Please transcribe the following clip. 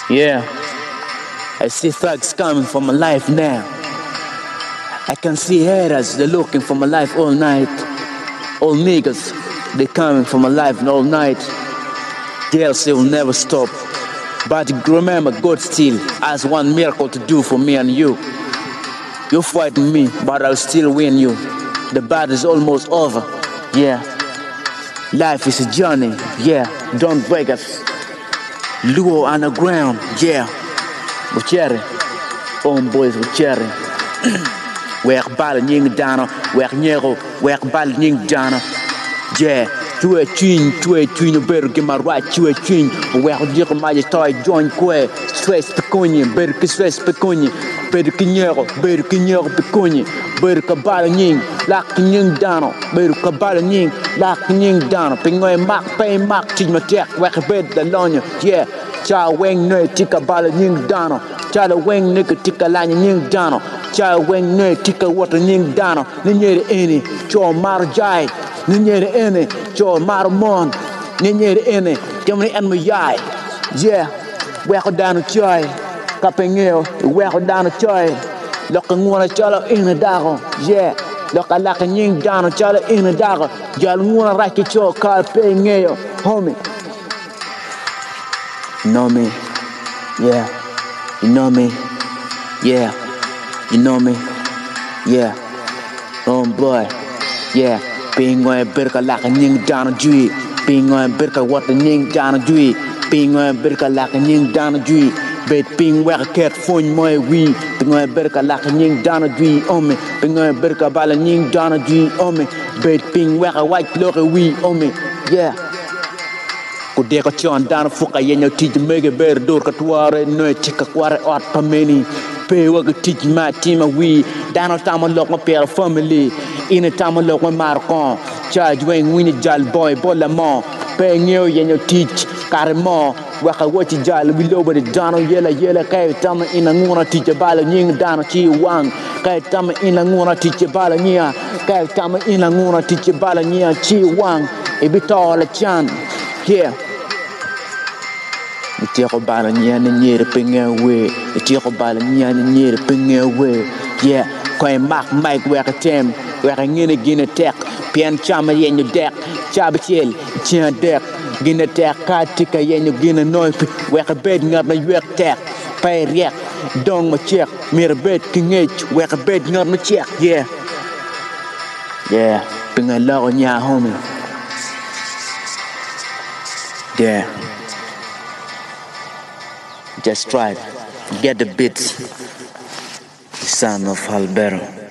Yeah, I see thugs coming for my life now. I can see haters, they're looking for my life all night. All niggas, they coming for my life all night. DLC will never stop. But remember, God still has one miracle to do for me and you. You fighting me, but I'll still win you. The battle is almost over. Yeah. Life is a journey. Yeah. Don't break us. Luo underground. Yeah. Bucherry. Homeboys Bucherry. Week bal nying dano. Week nyero. Week bal nying dano. Yeah. Chue chin, better get my right, chue chin. Week dick my toy, join que. Stress peconye, better que stress peconye. Better kinero peconye. Better kabala nying, lak nying dano. Better kabala nying, lak nying dano. Pingoy mak, pay mak, teach my tech, weck bed the lonya. Yeah. Cha weng ne tika bala nying dano. Cha the weng nigga tika lanya nying dano. Cha weng ne tika water nying dano. Ninyere any, cho marjai. Ninyere any, cho marmon. Ninyere any, jamani and my yai. Yeah, weck down choy. Kapengeo, weck down choy. Loka ngwana chala in the dago. Yeah, loka laka nying dano chala in the dago. Jal ngwana raki cho kal pengeo. Homie. You know me, yeah. You know me, yeah. You know me, yeah. Oh boy, yeah. Pingoy berka laka nying dano jui. Pingoy berka wata nying dano jui. Pingoy berka laka nying dano jui. Bet ping weka ket phone moy wi. Pingoy berka laka nying dano jui ome. Pingoy berka bala nying dano jui ome. Bet ping weka white loke wi ome, yeah. Kude ko chon dano fuka yenyo tij mege ber dur katware no tika kware ot pameni. Pay work teach my team a we. Dano tama lock my pair family. In a tama lock my marcon. Charge when winnie jal boy bolamon. Pay new yenyo teach caremo. Waka watch jal below but the dano yella kay tama in a nguna teach a bala nying dano chi wang. Kay tama in a nguna teach a bala nia. Kay tama in a nguna teach a bala nia chi wang. Ibito la chan. Yeah. Tiro bala nyane nyere pinga we. Tiro bala nyane nyere pinga we. Yeah, koi mak mic weka tem. Weka ngine gine tek. Pian chama yenyo dek. Chabichel, chia dek. Gine tek katika yenyo gine noipi. Weka bed ngat na yuek tek. Pay riek. Dong ma check. Mira bed kingech. Weka bed ngat ma check. Yeah. Yeah. Pinga lago nya homie. Yeah. Just try it. Get the beats. The son of Alberto.